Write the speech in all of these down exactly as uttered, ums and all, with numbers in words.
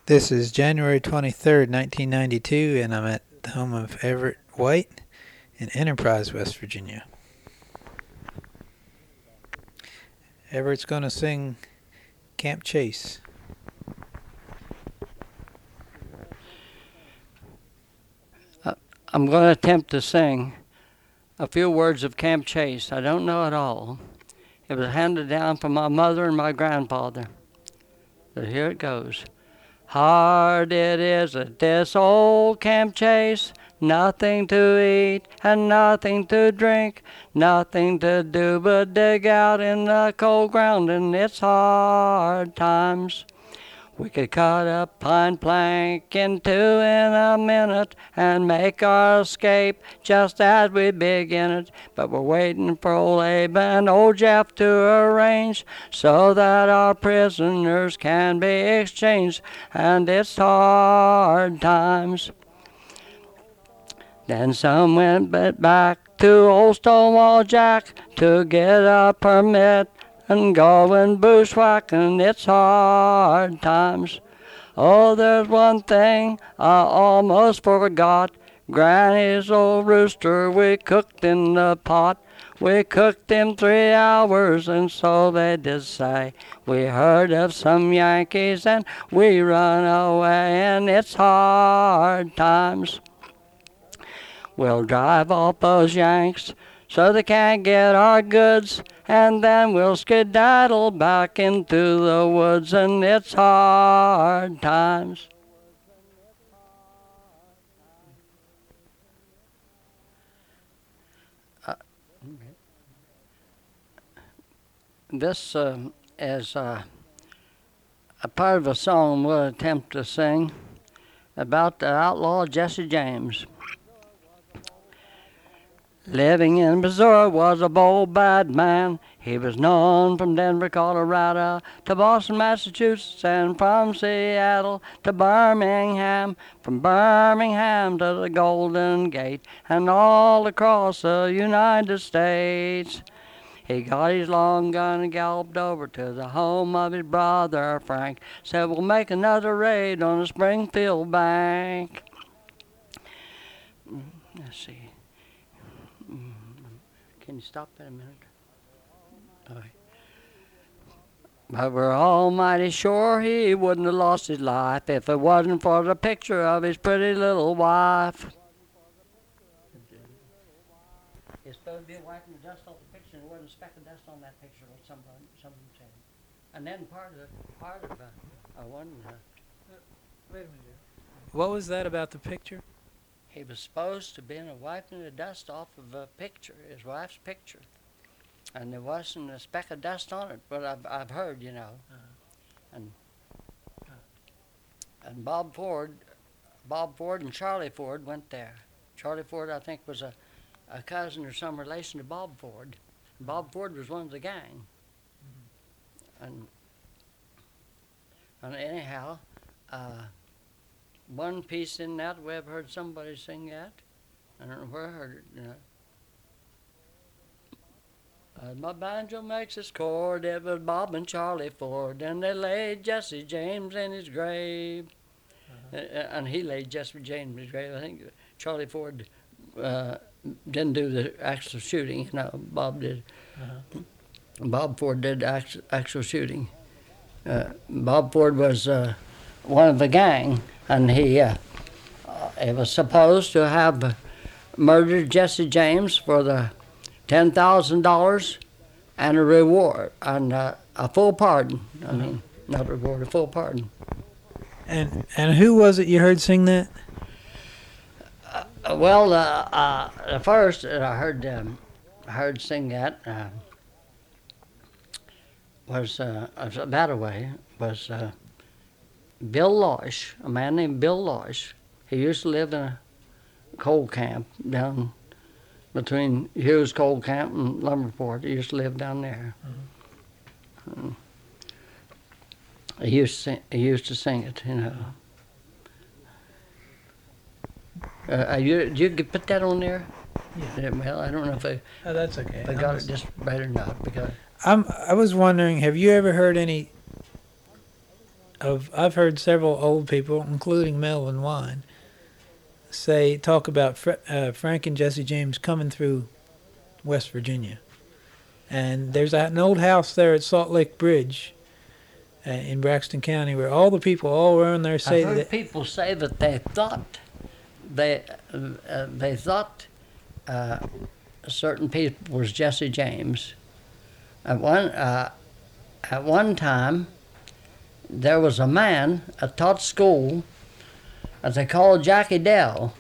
This is January twenty-third, nineteen ninety-two, and I'm at the home of Everett White in Enterprise, West Virginia. Everett's going to sing Camp Chase. Uh, I'm going to attempt to sing a few words of Camp Chase. I don't know it all. It was handed down from my mother and my grandfather. But here it goes. Hard it is at this old Camp Chase, nothing to eat and nothing to drink, nothing to do but dig out in the cold ground, and it's hard times. We could cut a pine plank in two in a minute and make our escape just as we begin it. But we're waiting for old Abe and old Jeff to arrange so that our prisoners can be exchanged, and it's hard times. Then some went back to old Stonewall Jack to get a permit and going bushwhacking, it's hard times. Oh, there's one thing I almost forgot. Granny's old rooster we cooked in the pot. We cooked him three hours, and so they did say. We heard of some Yankees and we run away, and it's hard times. We'll drive off those Yanks so they can't get our goods, and then we'll skedaddle back into the woods, and it's hard times. Uh, this uh, is uh, a part of a song we'll attempt to sing about the outlaw Jesse James. Living in Missouri was a bold, bad man. He was known from Denver, Colorado, to Boston, Massachusetts, and from Seattle to Birmingham, from Birmingham to the Golden Gate, and all across the United States. He got his long gun and galloped over to the home of his brother Frank. Said, we'll make another raid on the Springfield Bank. Let's see. Can you stop that a minute? All right. But we're almighty sure he wouldn't have lost his life if it wasn't for the picture of his pretty little wife. It's supposed to be wiping the dust off the picture, and there wasn't a speck of dust on that picture, like somebody, somebody said. And then part of the, part of the, I wonder, uh, Wait a minute. What was that about the picture? he was supposed to be wiping the dust off of a picture, his wife's picture. And there wasn't a speck of dust on it, but I've, I've heard, you know. Uh-huh. And and Bob Ford, Bob Ford and Charlie Ford went there. Charlie Ford, I think, was a, a cousin or some relation to Bob Ford. And Bob Ford was one of the gang. Mm-hmm. And and anyhow, uh, one piece in that, we have heard somebody sing that. I don't know where I heard it, you know. As my banjo makes its chord, it was Bob and Charlie Ford, and they laid Jesse James in his grave. Uh-huh. Uh, and he laid Jesse James in his grave. I think Charlie Ford uh, didn't do the actual shooting. No, Bob did. Uh-huh. Bob Ford did actual, actual shooting. Uh, Bob Ford was uh, one of the gang, and he, uh, uh, he was supposed to have murdered Jesse James for the ten thousand dollars and a reward, and uh, a full pardon. I mean, not a reward, a full pardon. And and who was it you heard sing that? Uh, well, uh, uh, the first that I heard um, I heard sing that uh, was uh, that away was uh, Bill Losh, a man named Bill Losh. He used to live in a coal camp down between Hughes Coal Camp and Lumberport. He used to live down there. Mm-hmm. Um, he used to sing, he used to sing it, you know. Uh, you, did you put that on there? Yeah. Well, I don't know if I, Oh, that's okay. if I got it just right or not. Because I'm. I was wondering, have you ever heard any of I've heard several old people, including Melvin Wine, say talk about Fr- uh, Frank and Jesse James coming through West Virginia, and there's an old house there at Salt Lake Bridge uh, in Braxton County where all the people all around there say I've heard that. people say that they thought they uh, they thought uh, a certain people was Jesse James. At one uh, at one time, there was a man that taught school that they called Jackie Dell.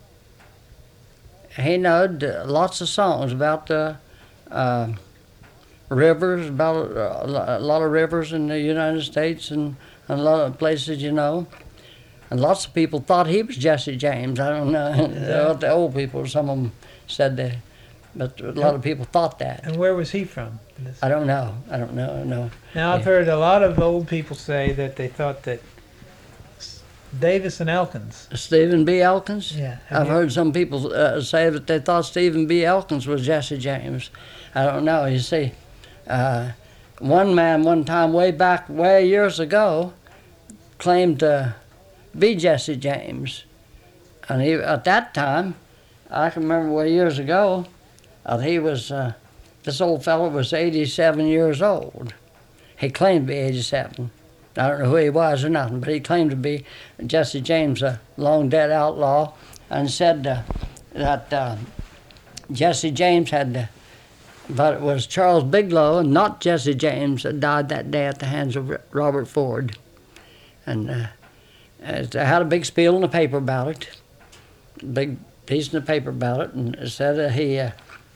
He knowed uh, lots of songs about the uh, rivers, about uh, a lot of rivers in the United States and, and a lot of places, you know. And lots of people thought he was Jesse James. I don't know what the old people, some of them said that, but a lot of people thought that. And where was he from? I don't know. I don't know. No. Now, I've Yeah. heard a lot of old people say that they thought that S- Davis and Elkins. Stephen B. Elkins? Yeah. have I've you- heard some people uh, say that they thought Stephen B. Elkins was Jesse James. I don't know. You see, uh, one man one time way back, way years ago, claimed to be Jesse James. And he, at that time, I can remember way years ago, uh, he was, uh, this old fellow was eighty-seven years old. He claimed to be eighty-seven. I don't know who he was or nothing, but he claimed to be Jesse James, a long dead outlaw, and said uh, that uh, Jesse James had, uh, but it was Charles Bigelow and not Jesse James that died that day at the hands of R- Robert Ford. And uh, it had a big spiel in the paper about it, big piece in the paper about it, and it said that he, uh,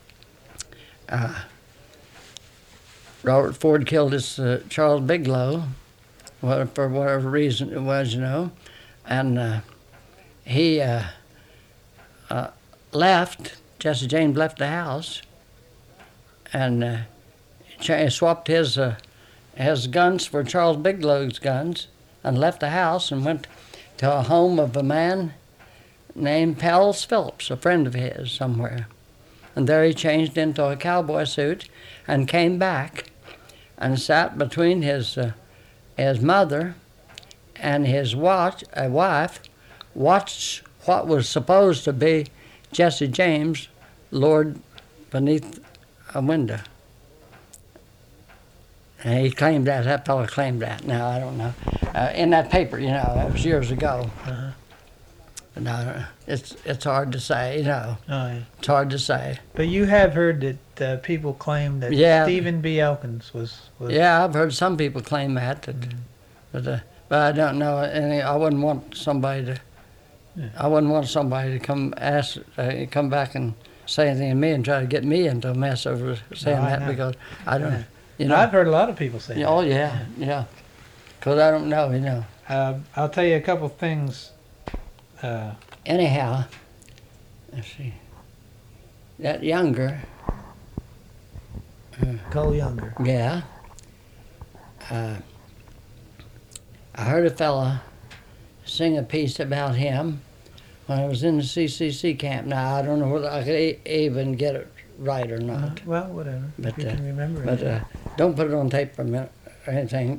uh, Robert Ford killed his uh, Charles Bigelow, what, for whatever reason it was, you know, and uh, he uh, uh, left, Jesse James left the house, and uh, cha- swapped his, uh, his guns for Charles Bigelow's guns, and left the house and went to a home of a man named Pels Phillips, a friend of his somewhere. And there he changed into a cowboy suit and came back and sat between his uh, his mother and his watch, uh, wife, watched what was supposed to be Jesse James lured beneath a window. And he claimed that, that fellow claimed that. Now, I don't know. Uh, in that paper, you know, that was years ago. Uh-huh. But no, it's, it's hard to say, you know. Oh, yeah. It's hard to say. But you have heard that uh, people claim that Yeah. Stephen B. Elkins was. was Yeah, I've heard some people claim that, that Mhm. but uh, but I don't know any. I wouldn't want somebody to. Yeah. I wouldn't want somebody to come ask, uh, come back and say anything to me and try to get me into a mess over saying No, I that know. because I don't. Yeah. You know. I've heard a lot of people say Yeah, that. oh yeah, yeah. Because I don't know, you know. Uh, I'll tell you a couple things. Uh, Anyhow, let's see. That younger, Cole Younger. yeah. Uh, I heard a fella sing a piece about him when I was in the C C C camp. Now I don't know whether I could e- even get it right or Uh, not. well, whatever. But, if you uh, can remember But it. uh, don't put it on tape for a minute or anything.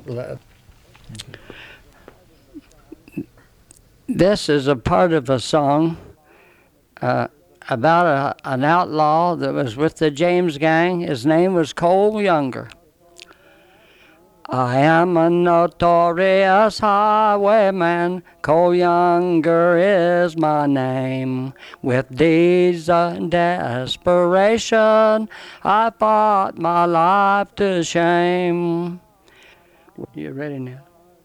This is a part of a song uh, about a, an outlaw that was with the James Gang. His name was Cole Younger. I am a notorious highwayman, Cole Younger is my name. With deeds of desperation, I fought my life to shame. You ready now?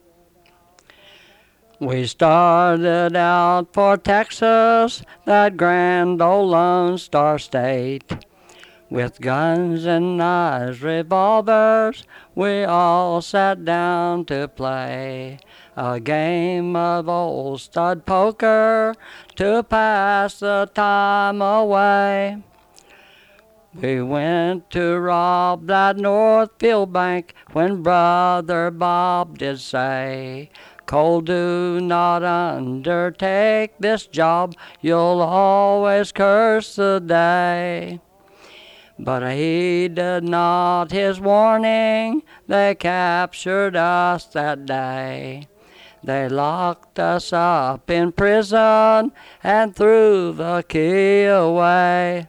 We started out for Texas, that grand old Lone Star State. With guns and knives, revolvers, we all sat down to play a game of old stud poker to pass the time away. We went to rob that Northfield Bank when Brother Bob did say, Cole, do not undertake this job, you'll always curse the day. But I heeded not his warning. They captured us that day. They locked us up in prison and threw the key away.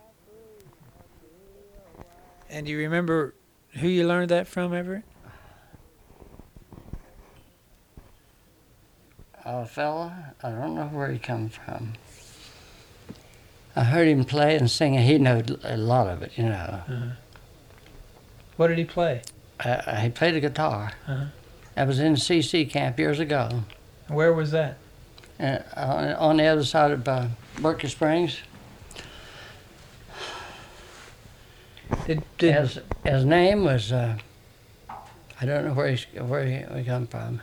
And do you remember who you learned that from, Everett? A fella, I don't know where he come from. I heard him play and sing, and he knew a lot of it, you know. Uh-huh. What did he play? Uh, he played the guitar. Uh-huh. I was in C C camp years ago. Where was that? Uh, on, on the other side of uh, Berkeley Springs. Did, did His, his name was, uh, I don't know where, he's, where he, he come from.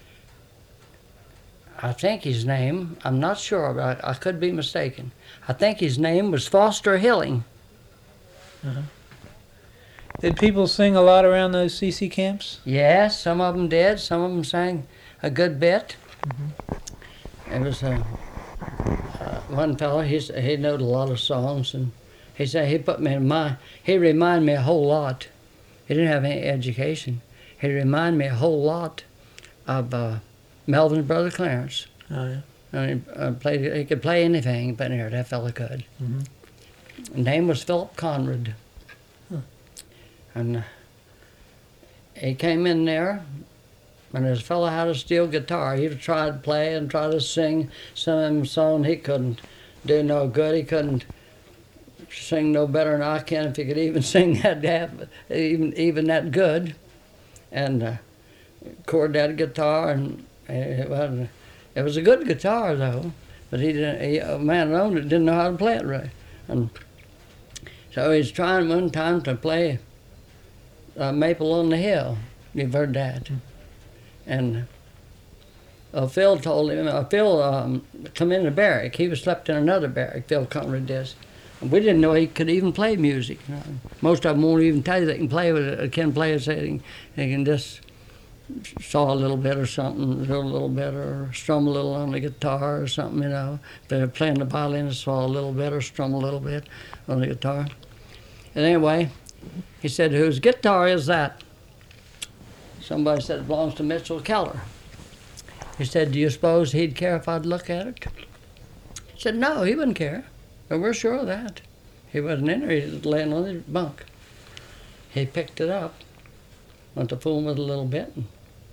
I think his name, I'm not sure, but I, I could be mistaken. I think his name was Foster Hilling. uh-huh. Did people sing a lot around those C C camps? Yes, some of them did. Some of them sang a good bit. Mm-hmm. There was a, uh, one fellow, he's, he knew a lot of songs, and he said he put me in mind, he reminded me a whole lot. He didn't have any education. He reminded me a whole lot of uh, Melvin's brother Clarence. Oh, yeah. And he, uh, played, he could play anything, but here, that fella could. Mm-hmm. His name was Philip Conrad. Huh. And uh, he came in there, and this fellow had a steel guitar. He tried to play and try to sing some of them songs. He couldn't do no good. He couldn't sing no better than I can, if he could even sing that, that even even that good. And uh, chord that guitar, and it was, it was a good guitar though. But he didn't. He, a man that owned it didn't know how to play it right. And so he's trying one time to play uh, Maple on the Hill. You've heard that. Mm-hmm. And uh, Phil told him, uh, Phil um, come in the barrack. He was slept in another barrack, Phil Conrad did. And we didn't know he could even play music. You know. Most of them won't even tell you they can play with it, can play it, they can, they can just saw a little bit or something, do a little bit, or strum a little on the guitar or something, you know. If they're playing the violin, saw a little bit or strum a little bit on the guitar. And anyway, he said, whose guitar is that? Somebody said it belongs to Mitchell Keller. He said, do you suppose he'd care if I'd look at it? He said, no, he wouldn't care. But we're sure of that. He wasn't in there, he was laying on his bunk. He picked it up, went to fool with it a little bit, and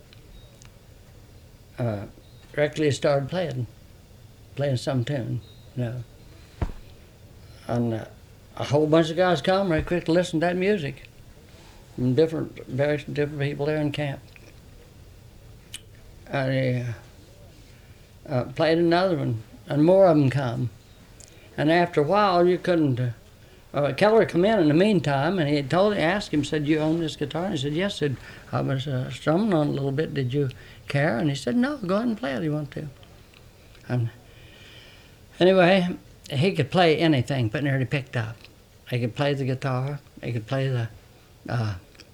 uh, directly he started playing, playing some tune, you know. And uh, a whole bunch of guys come right quick to listen to that music. From different, various different people there in camp. And he uh, uh, played another one, and more of them come. And after a while, you couldn't. Uh, uh, Keller come in in the meantime, and he told, he asked him, said, "You own this guitar?" And he said, "Yes." Said, "I was uh, strumming on it a little bit. Did you care?" And he said, "No, go ahead and play it if you want to." And anyway, he could play anything, but nearly picked up. He could play the guitar. He could play the. Uh,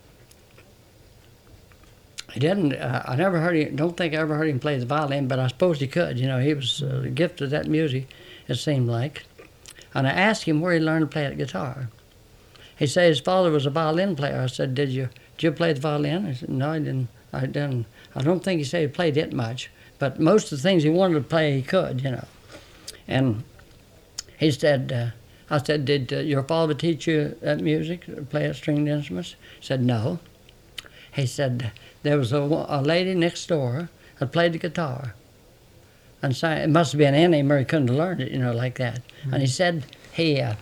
He didn't, uh, I never heard him, don't think I ever heard him play the violin, but I suppose he could. You know, he was uh, gifted at that music, it seemed like. And I asked him where he learned to play the guitar. He said his father was a violin player. I said, did you did you play the violin? He said, no, I didn't. I didn't. I don't think he said he played it much, but most of the things he wanted to play, he could, you know. And he said, uh, I said, did uh, your father teach you that music, play stringed instruments? He said, no. He said, there was a, a lady next door that played the guitar. And sang, it must have been in him or he couldn't have learned it, you know, like that. Mm-hmm. And he said, he, uh,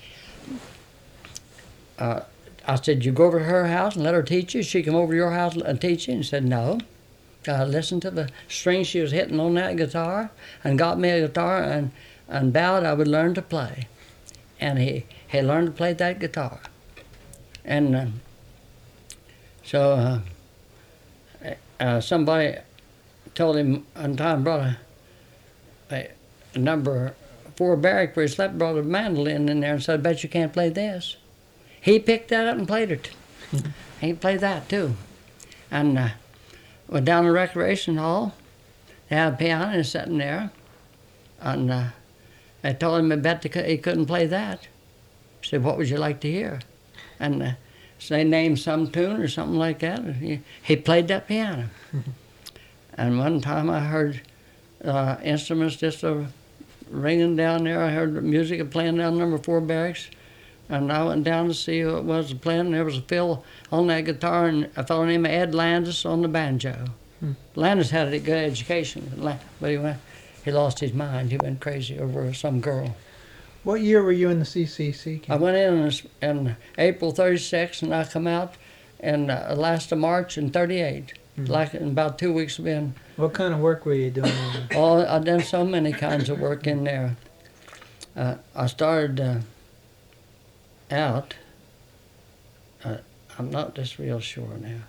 uh, I said, you go over to her house and let her teach you? She come over to your house and teach you? And he said, no. I listened to the strings she was hitting on that guitar and got me a guitar and, and vowed I would learn to play. And he, he learned to play that guitar. And uh, so uh, uh, somebody told him one time, brought a, a, a number four barrack where he slept, brought a mandolin in there and said, I bet you can't play this. He picked that up and played it. Mm-hmm. He played that too. And uh, went down to the recreation hall. They had a piano sitting there. And uh, I told him I bet he couldn't play that. He said, what would you like to hear? and uh, so they named some tune or something like that. And he, he played that piano. And one time I heard uh, instruments just uh, ringing down there. I heard the music playing down number four barracks. And I went down to see who it was playing. And there was a fill on that guitar and a fellow named Ed Landis on the banjo. Hmm. Landis had a good education, but he went, he lost his mind. He went crazy over some girl. What year were you in the C C C camp? I went in in April thirty-six, and I come out in uh, last of March in thirty-eight. Mm-hmm. Like in about two weeks of being. What kind of work were you doing? Oh, I've done so many kinds of work in there. Uh, I started uh, out. Uh, I'm not just real sure now.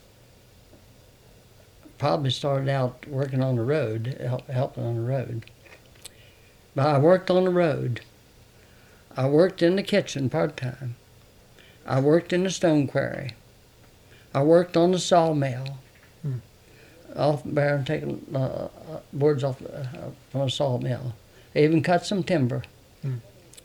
Probably started out working on the road, help, helping on the road. But I worked on the road. I worked in the kitchen part-time. I worked in the stone quarry. I worked on the sawmill. Hmm. Off there and taking uh, boards off uh, from a sawmill. I even cut some timber. Hmm.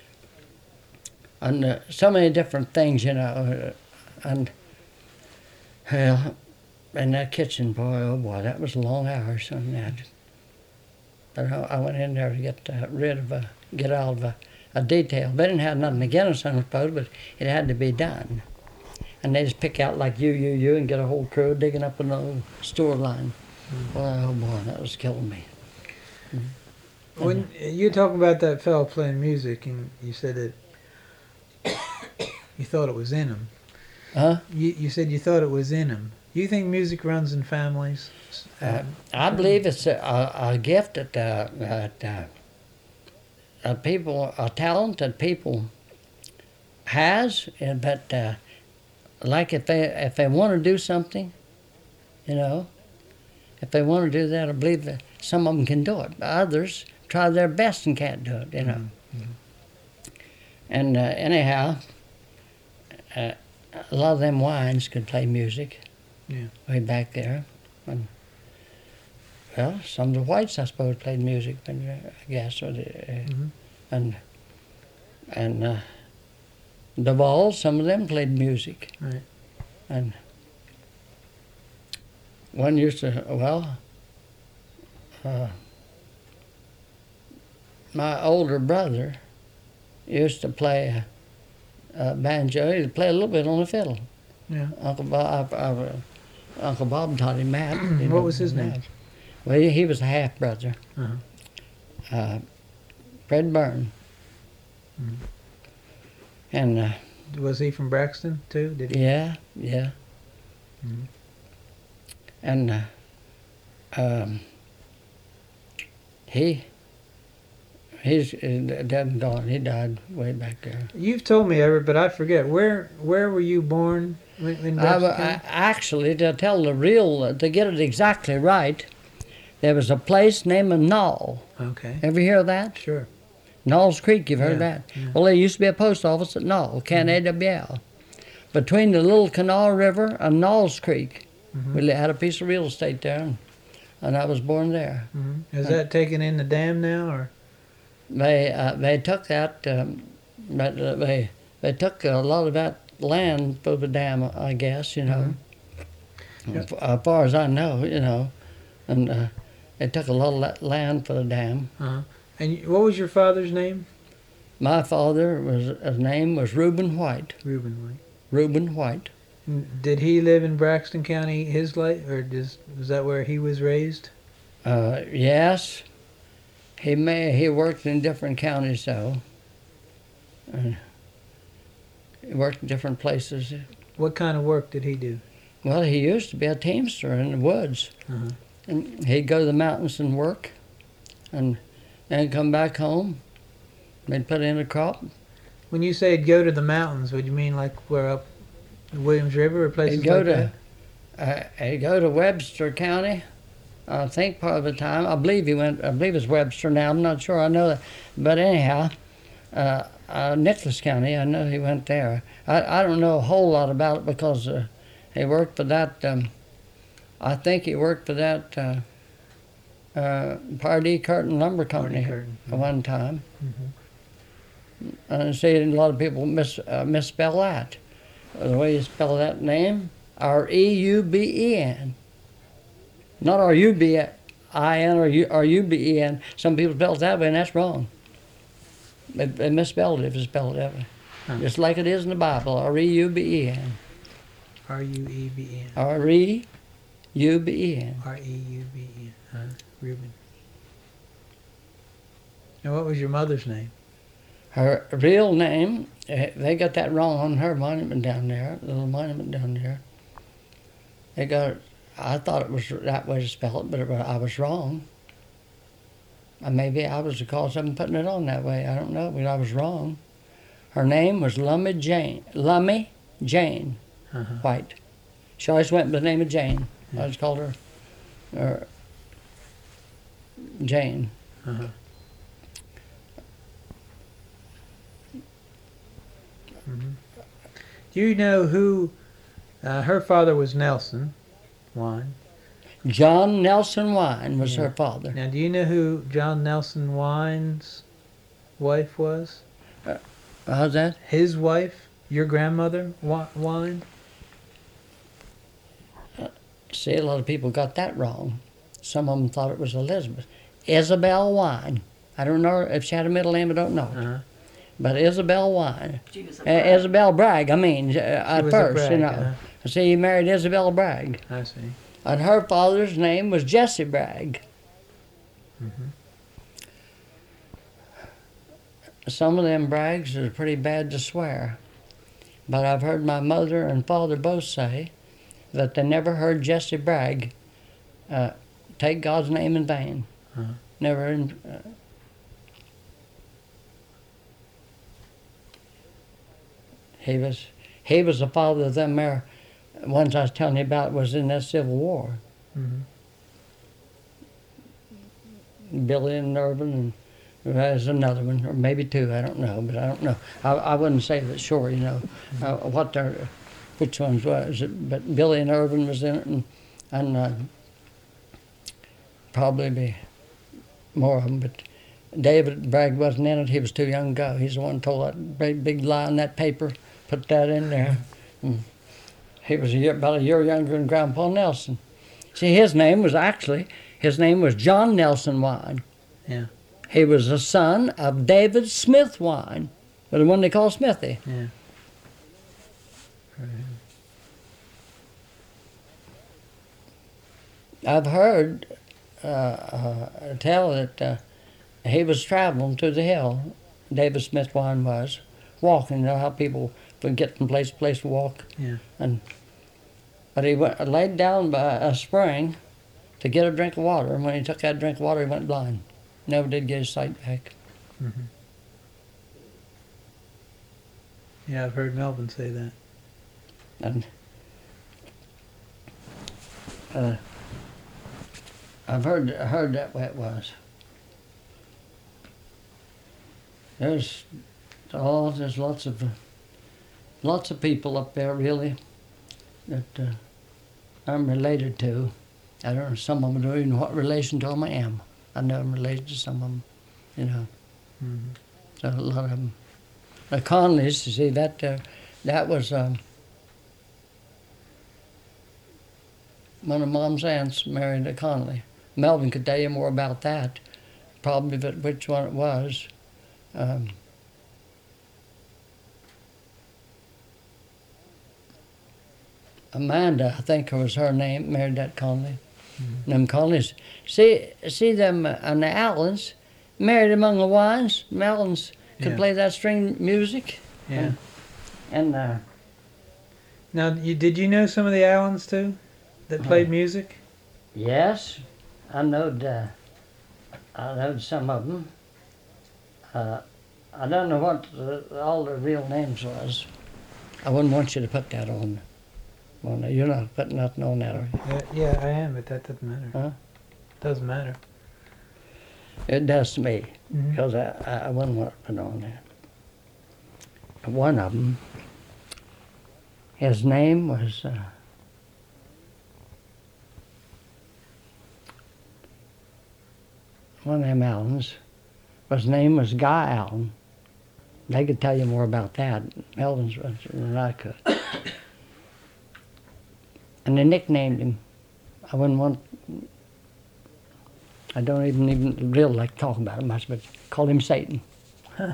And uh, so many different things, you know. Uh, and, well, in that kitchen, boy, oh boy, that was long hours on that. But I went in there to get uh, rid of, a, get out of a, a detail. They didn't have nothing against it, I suppose, but it had to be done. And they just pick out like you, you, you, and get a whole crew digging up an old store line. Mm. Well, oh boy, that was killing me. Mm. When you talk about that fellow playing music, and you said that you thought it was in him. Huh? You, you said you thought it was in him. Do you think music runs in families? Uh, I believe it's a, a, a gift that, uh, that uh, uh, people, a talent that people has, but uh, like if they if they want to do something, you know, if they want to do that, I believe that some of them can do it. Others try their best and can't do it, you know. Mm-hmm. And uh, anyhow, uh, a lot of them wines could play music. Yeah. Way back there. And, well, some of the whites, I suppose, played music, but, uh, I guess. Or the, uh, mm-hmm. And and uh, the Vols, some of them played music. Right. And one used to, well, uh, my older brother used to play a, a banjo. He'd play a little bit on the fiddle. Yeah. Uncle Bob, uh, Uncle Bob taught him that. What was his name? Well, he, he was a half brother. Uh-huh. Uh, Fred Byrne. Mm-hmm. And uh, was he from Braxton too? Did he? Yeah, yeah. Mm-hmm. And uh, um, he he's dead and gone. He died way back there. You've told me, Everett, but I forget. Where where were you born? In I, I, actually, to tell the real, to get it exactly right, there was a place named Knoll. Okay. Ever hear of that? Sure. Knoll's Creek, you've heard yeah, of that? Yeah. Well, there used to be a post office at Knoll, Can A W L. Mm-hmm. Between the Little Canal River and Knoll's Creek, mm-hmm. we had a piece of real estate there, and, and I was born there. Mm-hmm. Is and that taken in the dam now, or? They uh, they took that, um, but uh, they they took a lot of that land for the dam, I guess, you know. Mm-hmm. Yep. As far as I know, you know, and uh, they took a lot of that land for the dam. Uh-huh. And what was your father's name? My father was his name was Reuben White. Reuben White. Reuben White. And did he live in Braxton County his life, or does, was that where he was raised? Uh, yes. He may he worked in different counties though. Uh, He worked in different places. What kind of work did he do? Well, he used to be a teamster in the woods. Uh-huh. And he'd go to the mountains and work, and then come back home. They'd put in a crop. When you say he'd go to the mountains, would you mean like where up the Williams River or places he'd go like to, that? Uh, he'd go to Webster County. I think part of the time. I believe he went. I believe it's Webster now. I'm not sure. I know that. But anyhow. Uh, Uh, Nicholas County, I know he went there. I, I don't know a whole lot about it because uh, he worked for that, um, I think he worked for that uh, uh, Pardee Curtin Lumber Company Curtin. at one time. Mm-hmm. And see, a lot of people mis, uh, misspell that. the way you spell that name, R E U B E N. Not R U B I N or U B E N. Some people spell it that way, and that's wrong. They, they misspelled it if it's spelled that way. Huh. Just like it is in the Bible, R E U B E N. R U E B E N. R E U B E N. R E U B E N. Huh? Reuben. And what was your mother's name? Her real name, eh, they got that wrong on her monument down there, little monument down there. They got it, I thought it was that way to spell it, but it, I was wrong. And maybe I was the cause of them putting it on that way. I don't know, but I was wrong. Her name was Lummy Jane. Lummy Jane Uh-huh. White. She always went by the name of Jane. Yeah. I just called her uh, Jane. Uh-huh. Mm-hmm. Do you know who, uh, her father was Nelson Wine. John Nelson Wine was Yeah. her father. Now, do you know who John Nelson Wine's wife was? How's that? His wife? Your grandmother, Wi- Wine? See, a lot of people got that wrong. Some of them thought it was Elizabeth. Isabel Wine. I don't know if she had a middle name, I don't know. Uh-huh. But Isabel Wine. She was a Uh, bride. Isabel Bragg, I mean, uh, at was a first, Bragg, you know. uh-huh. See, he married Isabel Bragg. I see. And her father's name was Jesse Bragg. Mm-hmm. Some of them Braggs are pretty bad to swear. But I've heard my mother and father both say that they never heard Jesse Bragg uh, take God's name in vain. Uh-huh. Never. In, uh, he was he was the father of them there ones I was telling you about was in that Civil War. Mm-hmm. Billy and Irvin, and there's another one, or maybe two, I don't know, but I don't know. I, I wouldn't say that sure, you know, uh, what their, which ones was it, but Billy and Irvin was in it, and, and uh, probably be more of them, but David Bragg wasn't in it, he was too young to go. He's the one who told that big, big lie on that paper, put that in there. And he was a year, about a year younger than Grandpa Nelson. See, his name was actually, his name was John Nelson Wine. Yeah. He was the son of David Smith Wine, the one they call Smithy. Yeah. I've heard uh, uh, tell that uh, he was traveling to the hill, David Smith Wine was, walking. You know how people would get from place to place to walk? Yeah. And But he went, laid down by a spring to get a drink of water, and when he took that drink of water, he went blind. Never did get his sight back. Mm-hmm. Yeah, I've heard Melvin say that. And uh, I've heard heard that way it was. There's oh, there's lots of lots of people up there really that uh, I'm related to. I don't know some of them don't even know what relation to them I am. I know I'm related to some of them, you know. Mm-hmm. So a lot of them. The Conleys, you see that uh, that was. Um, One of Mom's aunts married a Conley. Melvin could tell you more about that, probably but which one it was. Um, Amanda, I think was her name, married that Conley. Mm-hmm. Them Conleys. See, see them uh, and the Allens, married among the Wines. The Allens could Yeah. play that string music. Yeah. And, and uh, Now, you, did you know some of the Allens too, that played Uh, music? yes, I knowed, uh, I knowed some of them. Uh, I don't know what the, all their real names was. I wouldn't want you to put that on. on there. You're not putting nothing on that, are you? Uh, yeah, I am, but that doesn't matter. Huh? Doesn't matter. It does to me, Mhm. because I, I, I wouldn't want to put on that. One of them, his name was, uh, one of them Allens, his name was Guy Allen. They could tell you more about that, Melvin's, than I could. And they nicknamed him. I wouldn't want, I don't even even really like to talk about him much, but called him Satan. Huh.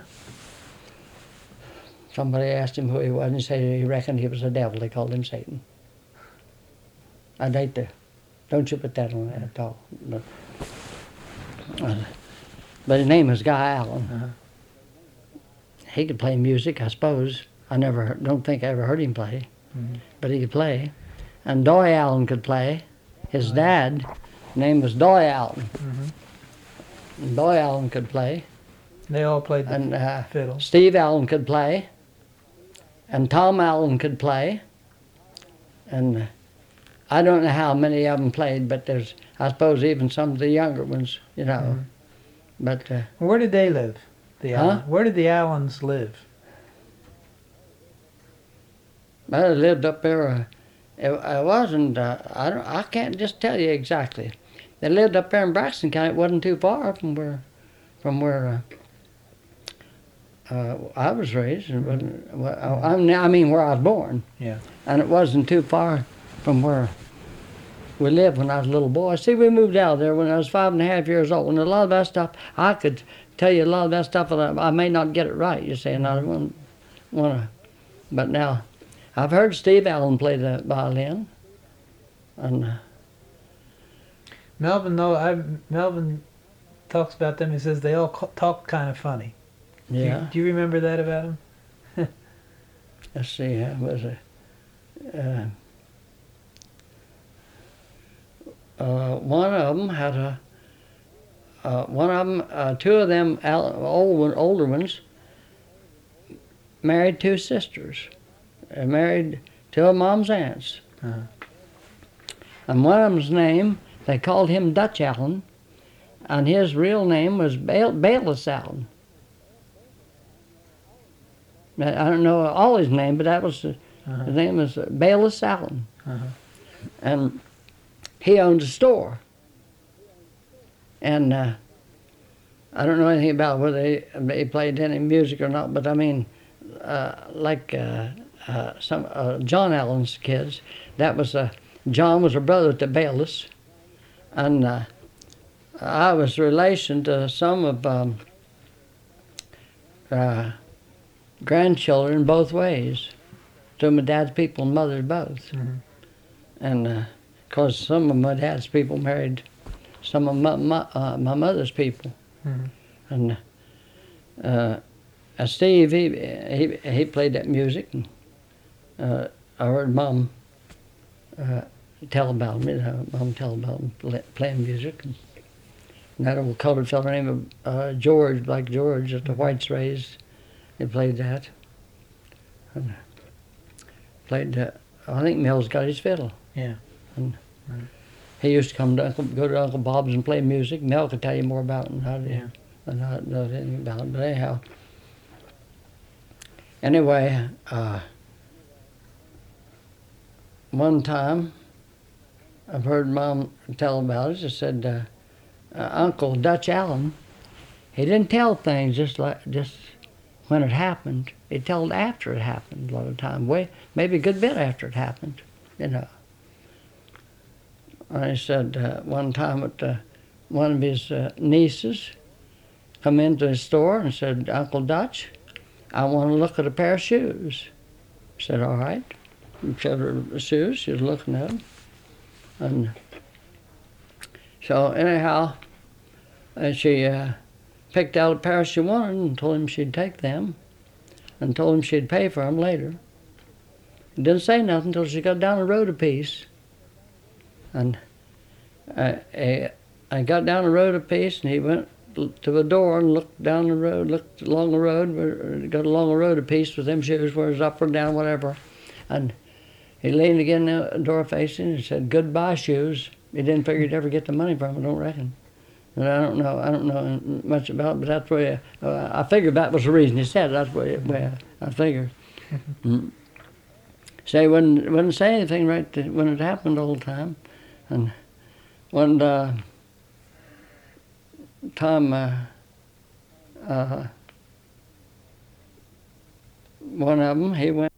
Somebody asked him who he was, and he said he reckoned he was the devil. They called him Satan. I'd hate to, don't you put that on that at all. But, uh, but his name was Guy Allen. Uh-huh. He could play music, I suppose. I never, heard- don't think I ever heard him play, Mhm. but he could play. And Doy Allen could play. His dad, name was Doy Allen. Mhm. And Doy Allen could play. They all played the And uh, fiddle. Steve Allen could play. And Tom Allen could play. And uh, I don't know how many of them played, but there's, I suppose, even some of the younger ones, you know. Mhm. But uh, Where did they live? The Huh? Allen. Where did the Allens live? I lived up there. Uh, it, it wasn't. Uh, I don't. I can't just tell you exactly. They lived up there in Braxton County. It wasn't too far from where, from where uh, uh, I was raised. It wasn't, well, I, I mean, I mean where I was born. Yeah. And it wasn't too far from where we lived when I was a little boy. See, we moved out there when I was five and a half years old, and a lot of that stuff I could tell you a lot of that stuff, but I, I may not get it right. You see, and I don't want to. But now, I've heard Steve Allen play the violin, and uh, Melvin, though, I Melvin talks about them. He says they all ca- talk kind of funny. Do you- yeah. Do you, remember that about him? Let's see, how was it? Uh, uh, one of them had a. Uh, one of them, uh, two of them, Al- old one, older ones, married two sisters. They married two of Mom's aunts. Uh-huh. And one of them's name, they called him Dutch Allen, and his real name was Bail- Bayless Allen. I I don't know all his name, but that was uh, Uh-huh. his name was Bayless Allen, Uh-huh. and he owned a store. And uh, I don't know anything about whether they, they played any music or not, but I mean, uh, like uh, uh, some uh, John Allen's kids, that was uh, John was a brother to Bayless, and uh, I was relation to some of um, uh, grandchildren both ways, to my dad's people and mother's both. Mhm. And because some of my dad's people married some of my my, uh, my mother's people, Mhm. and uh, uh, Steve he, he he played that music, and uh, I heard Mom uh, tell about him. You know, Mom tell about him play, playing music, and, and that old colored fellow named uh, George, like George, that the whites raised, he played that. And played. Uh, I think Mills got his fiddle. Yeah. And Right. he used to come to Uncle, go to Uncle Bob's and play music. Mel could tell you more about it than I do. Yeah. Than I know anything about it. But anyhow, anyway, uh, one time I've heard Mom tell about it. She said uh, uh, Uncle Dutch Allen, he didn't tell things just like just when it happened. He told after it happened a lot of time. Way maybe a good bit after it happened, you know. I said uh, one time that uh, one of his uh, nieces come into his store and said, Uncle Dutch, I want to look at a pair of shoes. I said, all right. And showed her the shoes. She was looking at them. And so anyhow, uh, she uh, picked out a pair she wanted and told him she'd take them and told him she'd pay for them later. Didn't say nothing until she got down the road a piece. And I, I, I got down the road a piece, and he went to the door and looked down the road, looked along the road, got along the road a piece with them shoes, where it was up or down, whatever. And he leaned again the door facing and said, goodbye, shoes. He didn't figure he'd ever get the money from it, I don't reckon. And I don't know, I don't know much about it, but that's where uh, I figured that was the reason he said it. That's where, where I figured. Mm. So he wouldn't, wouldn't say anything right to, when it happened the whole time. And one uh, time, uh, uh, one of them, he went